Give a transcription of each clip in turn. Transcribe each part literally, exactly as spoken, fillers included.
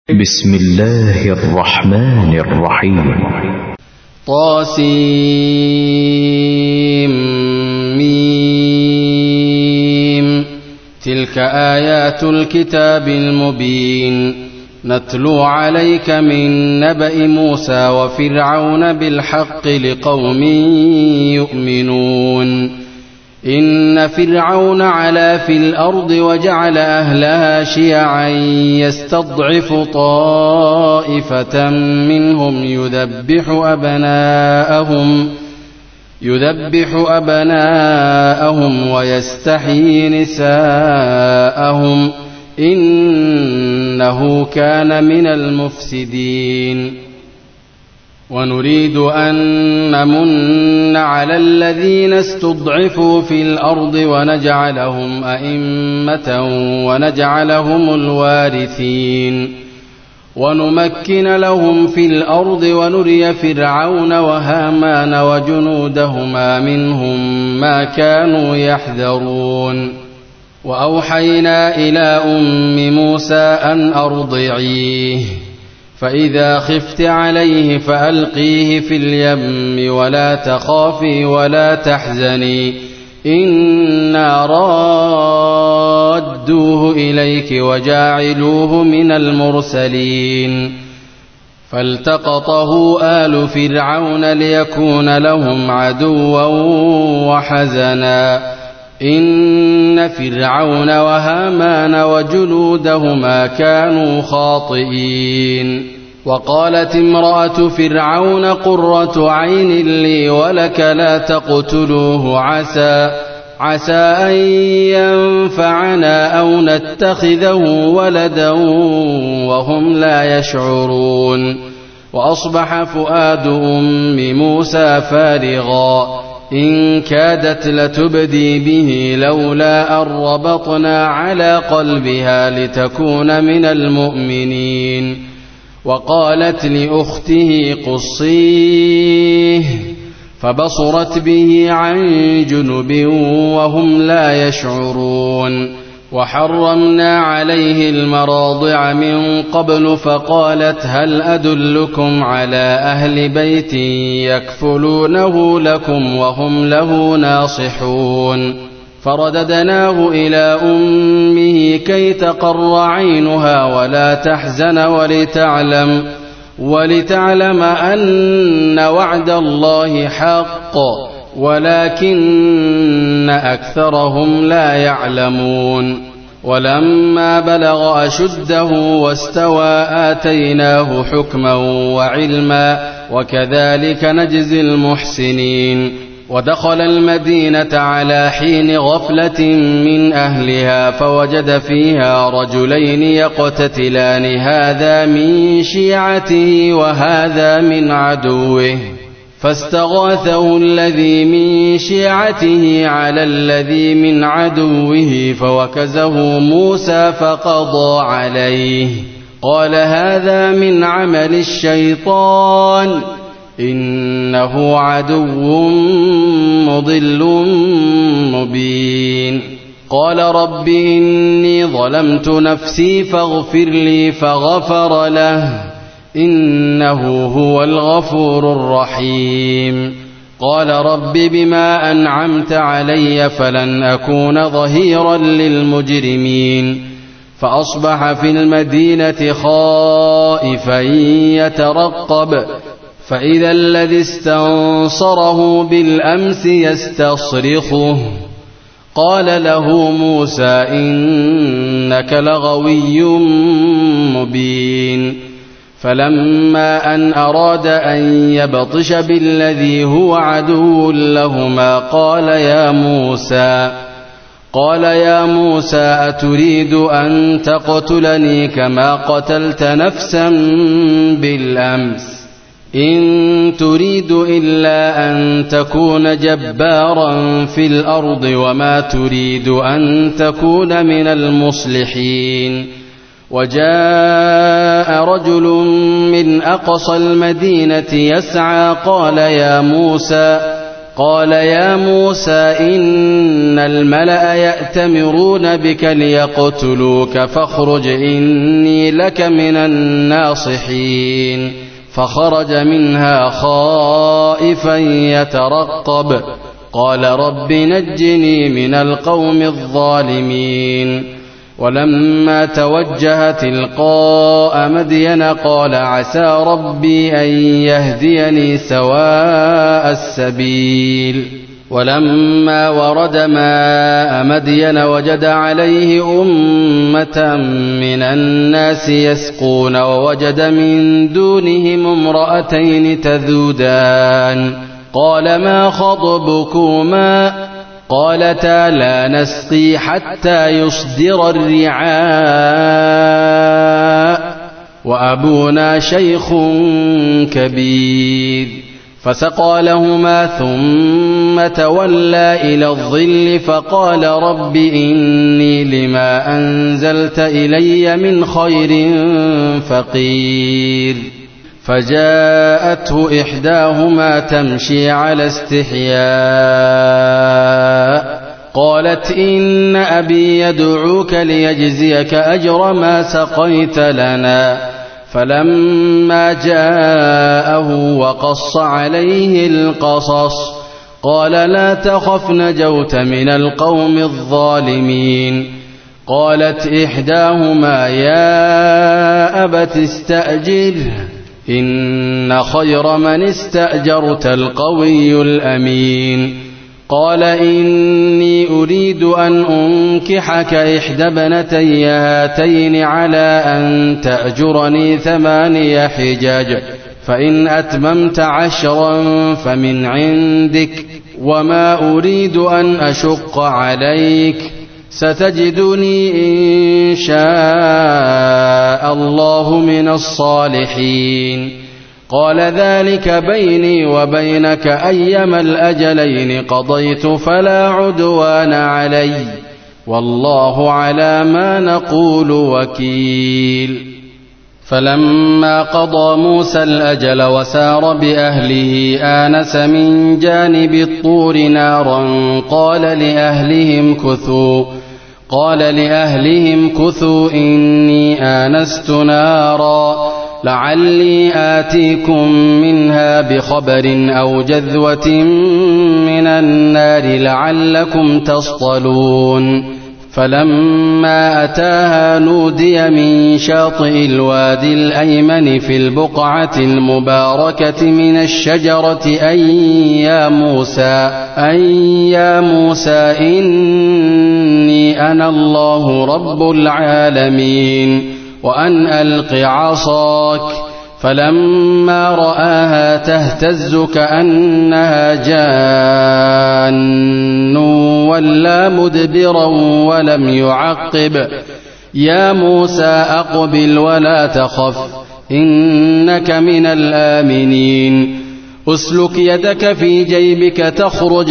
بسم الله الرحمن الرحيم. طاسيم. تلك آيات الكتاب المبين نتلو عليك من نبأ موسى وفرعون بالحق لقوم يؤمنون. إن فرعون علا في الأرض وجعل أهلها شيعا يستضعف طائفة منهم يذبح أبناءهم يذبح أبناءهم ويستحيي نساءهم إنه كان من المفسدين. ونريد أن نمن على الذين استضعفوا في الأرض ونجعلهم أئمة ونجعلهم الوارثين ونمكن لهم في الأرض ونري فرعون وهامان وجنودهما منهم ما كانوا يحذرون. وأوحينا إلى أم موسى أن أرضعيه فإذا خفت عليه فألقيه في اليم ولا تخافي ولا تحزني إنا رادوه إليك وجاعلوه من المرسلين. فالتقطه آل فرعون ليكون لهم عدوا وحزنا إن فرعون وهامان وجنودهما كانوا خاطئين. وقالت امرأة فرعون قرة عين لي ولك لا تقتلوه عسى عسى أن ينفعنا أو نتخذه ولدا وهم لا يشعرون. وأصبح فؤاد أم موسى فارغا إن كادت لتبدي به لولا أن ربطنا على قلبها لتكون من المؤمنين. وقالت لأخته قصيه فبصرت به عن جنب وهم لا يشعرون. وحرمنا عليه المراضع من قبل فقالت هل أدلكم على أهل بيت يكفلونه لكم وهم له ناصحون. فرددناه إلى أمه كي تقر عينها ولا تحزن ولتعلم ولتعلم أن وعد الله حق ولكن أكثرهم لا يعلمون. ولما بلغ أشده واستوى آتيناه حكما وعلما وكذلك نجزي المحسنين. ودخل المدينة على حين غفلة من أهلها فوجد فيها رجلين يقتتلان هذا من شيعته وهذا من عدوه فاستغاثه الذي من شيعته على الذي من عدوه فوكزه موسى فقضى عليه قال هذا من عمل الشيطان إنه عدو مضل مبين. قال رب إني ظلمت نفسي فاغفر لي فغفر له إنه هو الغفور الرحيم. قال رب بما أنعمت علي فلن أكون ظهيرا للمجرمين. فأصبح في المدينة خائفا يترقب فإذا الذي استنصره بالأمس يستصرخه قال له موسى إنك لغوي مبين. فلما أن أراد أن يبطش بالذي هو عدو لهما قال يا موسى قال يا موسى أتريد أن تقتلني كما قتلت نفسا بالأمس إن تريد إلا أن تكون جبارا في الأرض وما تريد أن تكون من المصلحين. وجاء رجل من أقصى المدينة يسعى قال يا موسى قال يا موسى إن الملأ يأتمرون بك ليقتلوك فاخرج إني لك من الناصحين فخرج منها خائفا يترقب قال رب نجني من القوم الظالمين ولما توجه تلقاء مدين قال عسى ربي أن يهديني سواء السبيل ولما ورد ماء مدين وجد عليه أمة من الناس يسقون ووجد من دونهم امرأتين تذودان قال ما خطبكما قالتا لا نسقي حتى يصدر الرعاء وأبونا شيخ كبير فسقى لهما ثم تولى إلى الظل فقال رب إني لما أنزلت إلي من خير فقير فجاءته إحداهما تمشي على استحياء قالت إن أبي يدعوك ليجزيك أجر ما سقيت لنا فلما جاءه وقص عليه القصص قال لا تخف نجوت من القوم الظالمين قالت إحداهما يا أبت استأجره إن خير من استأجرت القوي الأمين قال إني أريد أن أنكحك إحدى ابنتي هاتين على أن تأجرني ثماني حجج فإن أتممت عشرا فمن عندك وما أريد أن أشق عليك ستجدني إن شاء الله من الصالحين قال ذلك بيني وبينك أيما الأجلين قضيت فلا عدوان علي والله على ما نقول وكيل فلما قضى موسى الأجل وسار بأهله آنس من جانب الطور نارا قال لأهلهم كثوا قال لأهلهم كثوا إني آنست نارا لعلي آتيكم منها بخبر أو جذوة من النار لعلكم تصطلون فلما أتاها نودي من شاطئ الوادي الأيمن في البقعة المباركة من الشجرة أن يا موسى أن يا موسى إني أنا الله رب العالمين وأن ألق عصاك فلما رآها تهتز كأنها جان ولا مدبرا ولم يعقب يا موسى أقبل ولا تخف إنك من الآمنين أسلك يدك في جيبك تخرج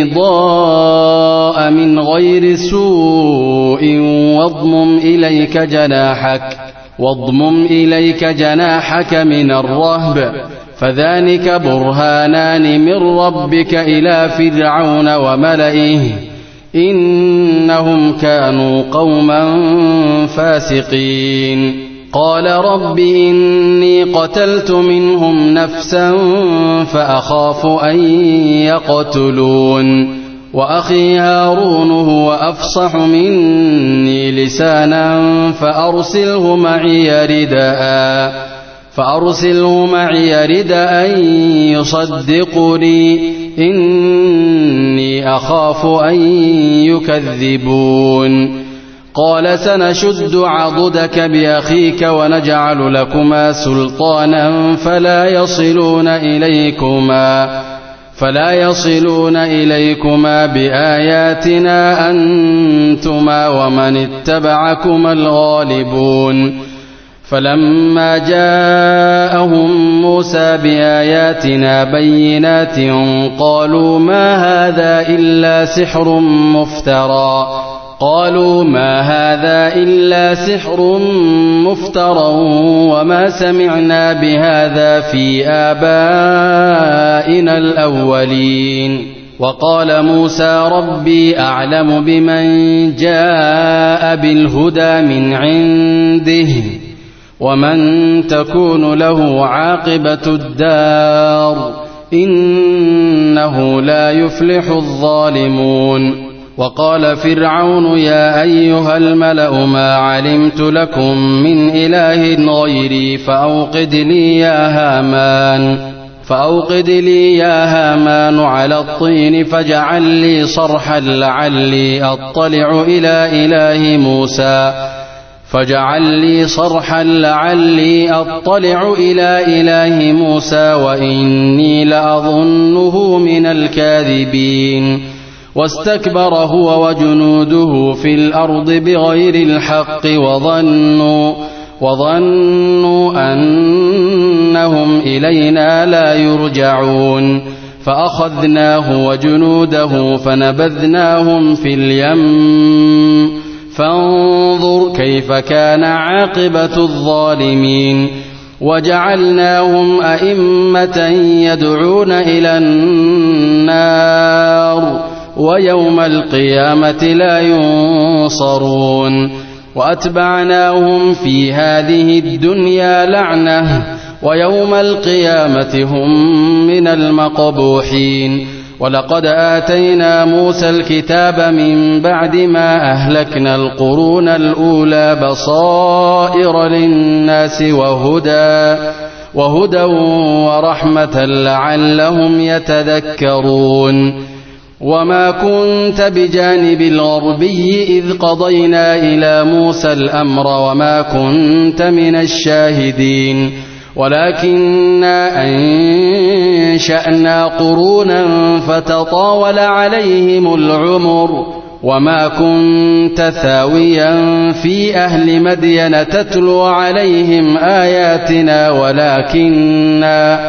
بيضاء من غير سوء واضمم إليك جناحك واضمم إليك جناحك من الرهب فذلك برهانان من ربك إلى فرعون وملئه إنهم كانوا قوما فاسقين قال رب إني قتلت منهم نفسا فأخاف أن يقتلون وأخي هارون هو أفصح مني لسانا فأرسله معي رداء فأرسله معي رداء يصدقني إني أخاف أن يكذبون قال سنشد عضدك بأخيك ونجعل لكما سلطانا فلا يصلون إليكما فلا يصلون إليكما بآياتنا أنتما ومن اتبعكما الغالبون فلما جاءهم موسى بآياتنا بينات قالوا ما هذا إلا سحر مفترى قالوا ما هذا إلا سحر مفترى وما سمعنا بهذا في آبائنا الأولين. وقال موسى ربي أعلم بمن جاء بالهدى من عنده ومن تكون له عاقبة الدار إنه لا يفلح الظالمون. وقال فرعون يا أيها الملأ ما علمت لكم من إله غيري فأوقد لي يا هامان فأوقد لي يا هامان على الطين فاجعل لي صرحا لعلي أطلع إلى إله موسى فاجعل لي صرحا لعلي أطلع إلى إله موسى وإني لأظنه من الكاذبين. واستكبر هو وجنوده في الأرض بغير الحق وظنوا وظنوا أنهم إلينا لا يرجعون فأخذناه وجنوده فنبذناهم في اليم فانظر كيف كان عاقبة الظالمين. وجعلناهم أئمة يدعون إلى النار ويوم القيامة لا ينصرون. وأتبعناهم في هذه الدنيا لعنة ويوم القيامة هم من المقبوحين. ولقد آتينا موسى الكتاب من بعد ما أهلكنا القرون الأولى بصائر للناس وهدى وهدى ورحمة لعلهم يتذكرون. وما كنت بجانب الغربي إذ قضينا إلى موسى الأمر وما كنت من الشاهدين ولكننا أنشأنا قرونا فتطاول عليهم العمر وما كنت ثاويا في أهل مدين تتلو عليهم آياتنا ولكننا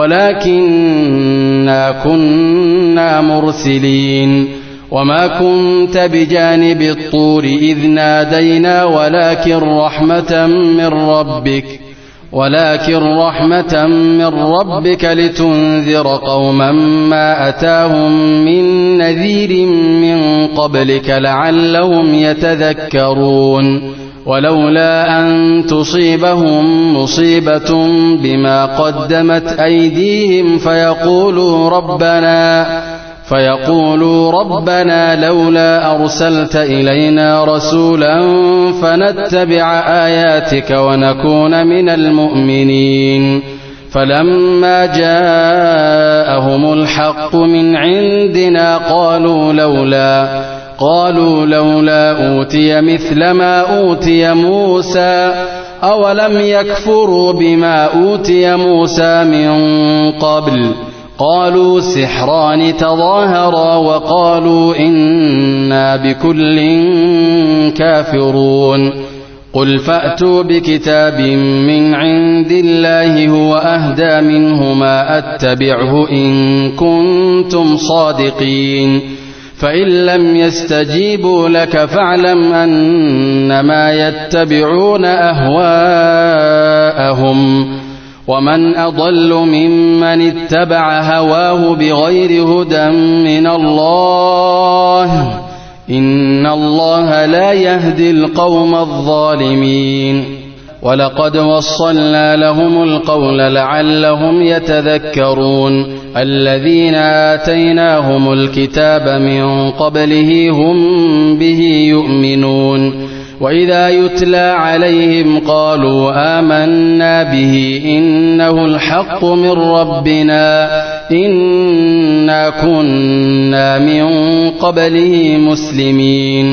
ولكننا كنا مرسلين. وما كنت بجانب الطور إذ نادينا ولكن رحمة من ربك ولكن رحمة من ربك لتنذر قوما ما أتاهم من نذير من قبلك لعلهم يتذكرون. ولولا أن تصيبهم مصيبة بما قدمت أيديهم فيقولوا ربنا فيقولوا ربنا لولا أرسلت إلينا رسولا فنتبع آياتك ونكون من المؤمنين. فلما جاءهم الحق من عندنا قالوا لولا قالوا لولا أوتي مثل ما أوتي موسى أولم يكفروا بما أوتي موسى من قبل قالوا سحران تظاهرا وقالوا إنا بكل كافرون. قل فأتوا بكتاب من عند الله هو أهدى منهما أتبعه إن كنتم صادقين. فإن لم يستجيبوا لك فاعلم أنما يتبعون أهواءهم ومن أضل ممن اتبع هواه بغير هدى من الله إن الله لا يهدي القوم الظالمين. ولقد وصلنا لهم القول لعلهم يتذكرون. الذين آتيناهم الكتاب من قبله هم به يؤمنون. وإذا يتلى عليهم قالوا آمنا به إنه الحق من ربنا إنا كنا من قبله مسلمين.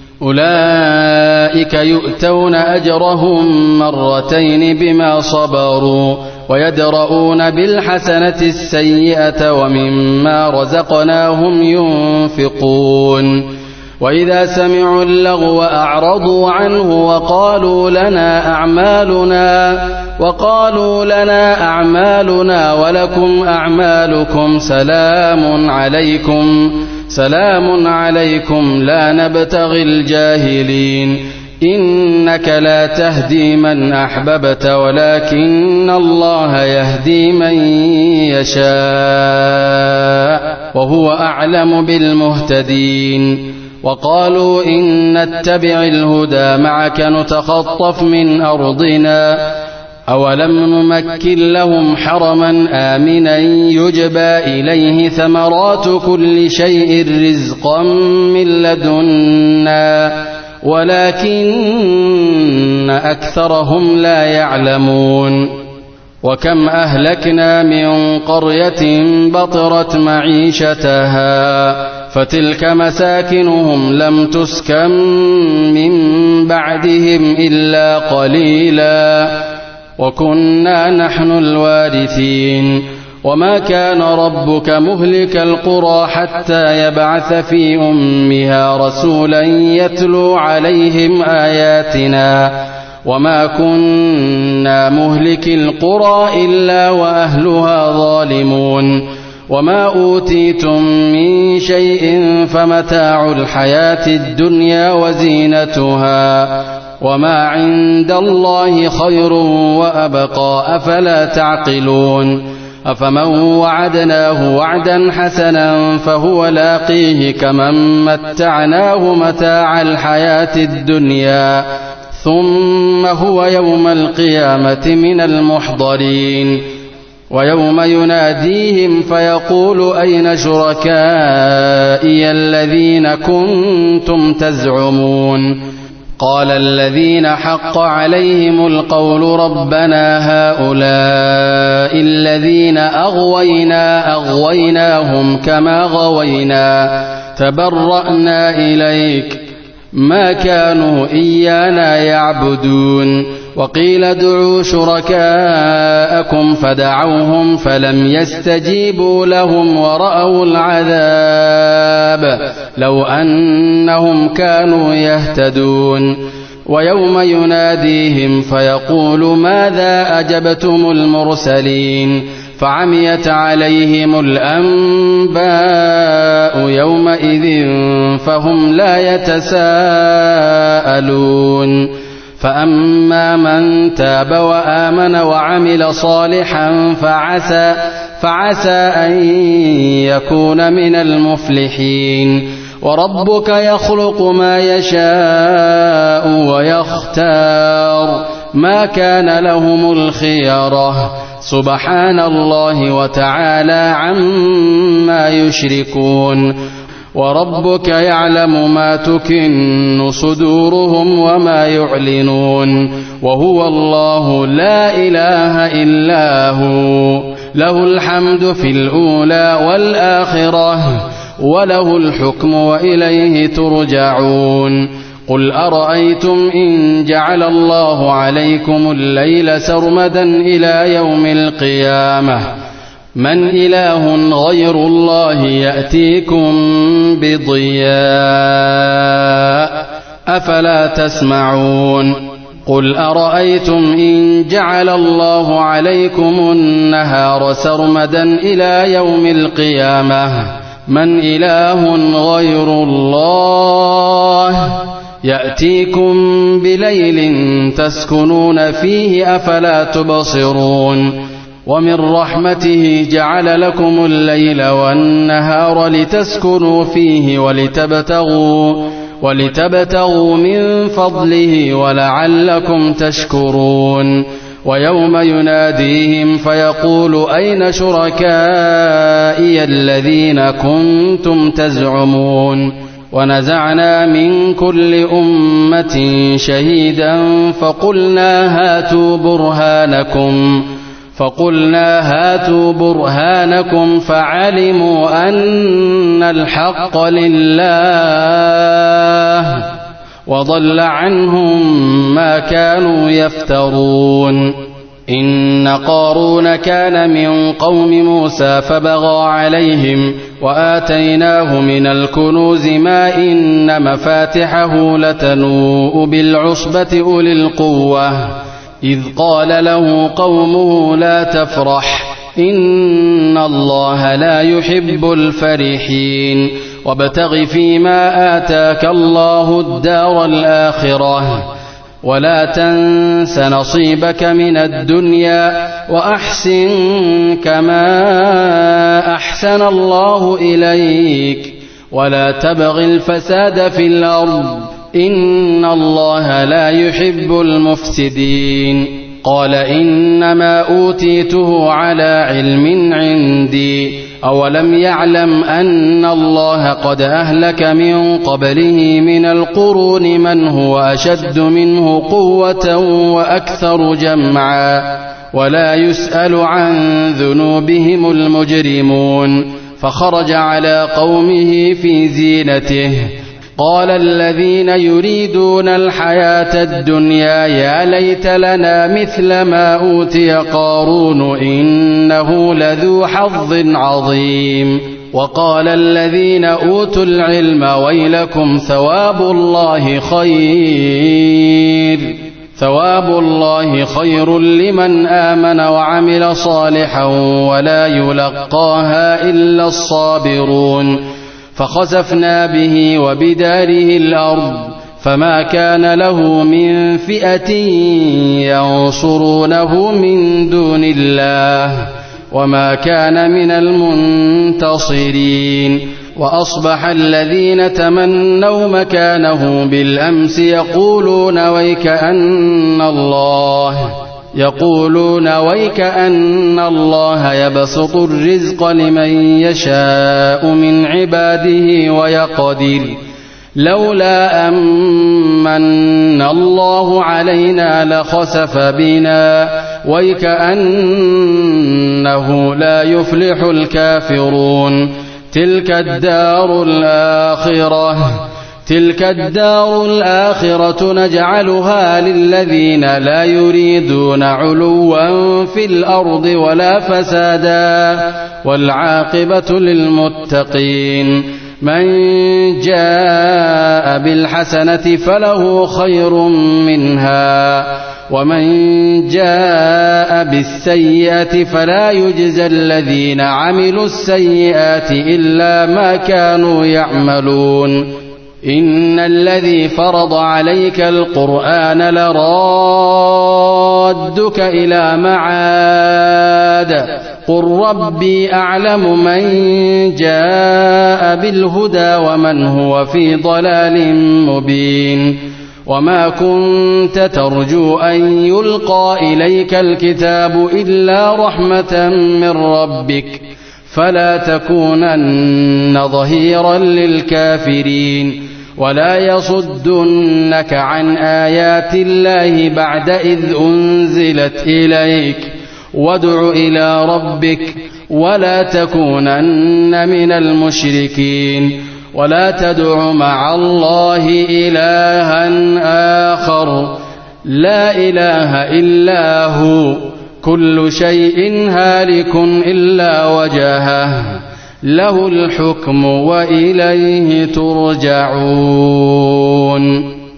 أولئك يؤتون أجرهم مرتين بما صبروا ويدرؤون بالحسنة السيئة ومما رزقناهم ينفقون. وإذا سمعوا اللغو أعرضوا عنه وقالوا لنا أعمالنا وقالوا لنا أعمالنا ولكم أعمالكم سلام عليكم سلام عليكم لا نبتغي الجاهلين إنك لا تهدي من أحببت ولكن الله يهدي من يشاء وهو أعلم بالمهتدين وقالوا إن نتبع الهدى معك نتخطف من أرضنا أولم نمكن لهم حرما آمنا يجبى إليه ثمرات كل شيء رزقا من لدنا ولكن أكثرهم لا يعلمون وكم أهلكنا من قرية بطرت معيشتها فتلك مساكنهم لم تسكن من بعدهم إلا قليلا وكنا نحن الوارثين وما كان ربك مهلك القرى حتى يبعث في أمها رسولا يتلو عليهم آياتنا وما كنا مهلك القرى إلا وأهلها ظالمون وما أوتيتم من شيء فمتاع الحياة الدنيا وزينتها وما عند الله خير وأبقى أفلا تعقلون أفمن وعدناه وعدا حسنا فهو لاقيه كمن متعناه متاع الحياة الدنيا ثم هو يوم القيامة من المحضرين ويوم يناديهم فيقول أين شركائي الذين كنتم تزعمون قال الذين حق عليهم القول ربنا هؤلاء الذين أغوينا أغويناهم كما غوينا تبرأنا إليك ما كانوا إيانا يعبدون وقيل ادعوا شركاءكم فدعوهم فلم يستجيبوا لهم ورأوا العذاب لو أنهم كانوا يهتدون ويوم يناديهم فيقول ماذا أجبتم المرسلين فعميت عليهم الأنباء يومئذ فهم لا يتساءلون فأما من تاب وآمن وعمل صالحا فعسى, فعسى أن يكون من المفلحين وربك يخلق ما يشاء ويختار ما كان لهم الخيرة سبحان الله وتعالى عما يشركون وربك يعلم ما تكن صدورهم وما يعلنون وهو الله لا إله إلا هو له الحمد في الأولى والآخرة وله الحكم وإليه ترجعون قل أرأيتم إن جعل الله عليكم الليل سرمدا إلى يوم القيامة من إله غير الله يأتيكم بضياء أفلا تسمعون قل أرأيتم إن جعل الله عليكم النهار سرمدا إلى يوم القيامة من إله غير الله يأتيكم بليل تسكنون فيه أفلا تبصرون ومن رحمته جعل لكم الليل والنهار لتسكنوا فيه ولتبتغوا, ولتبتغوا من فضله ولعلكم تشكرون ويوم يناديهم فيقول أين شركائي الذين كنتم تزعمون ونزعنا من كل أمة شهيدا فقلنا هاتوا برهانكم فقلنا هاتوا برهانكم فعلموا أن الحق لله وضل عنهم ما كانوا يفترون إن قارون كان من قوم موسى فبغى عليهم وآتيناه من الكنوز ما إن مفاتحه لتنوء بالعصبة أولي القوة إذ قال له قومه لا تفرح إن الله لا يحب الفرحين وابتغ فيما آتاك الله الدار الآخرة ولا تنس نصيبك من الدنيا وأحسن كما أحسن الله إليك ولا تبغ الفساد في الأرض إن الله لا يحب المفسدين. قال إنما أوتيته على علم عندي أولم يعلم أن الله قد أهلك من قبله من القرون من هو أشد منه قوة وأكثر جمعا ولا يسأل عن ذنوبهم المجرمون. فخرج على قومه في زينته قال الذين يريدون الحياة الدنيا يا ليت لنا مثل ما أوتي قارون إنه لذو حظ عظيم. وقال الذين أوتوا العلم ويلكم ثواب الله خير ثواب الله خير لمن آمن وعمل صالحا ولا يلقاها إلا الصابرون. فخسفنا به وبداره الأرض فما كان له من فئة ينصرونه من دون الله وما كان من المنتصرين. وأصبح الذين تمنوا مكانه بالأمس يقولون ويكأن الله يقولون ويكأن الله يبسط الرزق لمن يشاء من عباده ويقدر لولا أمن الله علينا لخسف بنا ويكأنه لا يفلح الكافرون. تلك الدار الآخرة تلك الدار الآخرة نجعلها للذين لا يريدون علوا في الأرض ولا فسادا والعاقبة للمتقين. من جاء بالحسنة فله خير منها ومن جاء بالسيئة فلا يجزى الذين عملوا السيئات إلا ما كانوا يعملون. إن الذي فرض عليك القرآن لرادك إلى معاد قل ربي أعلم من جاء بالهدى ومن هو في ضلال مبين. وما كنت ترجو أن يلقى إليك الكتاب إلا رحمة من ربك فلا تكونن ظهيرا للكافرين ولا يصدنك عن آيات الله بعد إذ أنزلت إليك وادع إلى ربك ولا تكونن من المشركين. ولا تدع مع الله إلها آخر لا إله إلا هو كل شيء هالك إلا وجهه له الحكم وإليه ترجعون.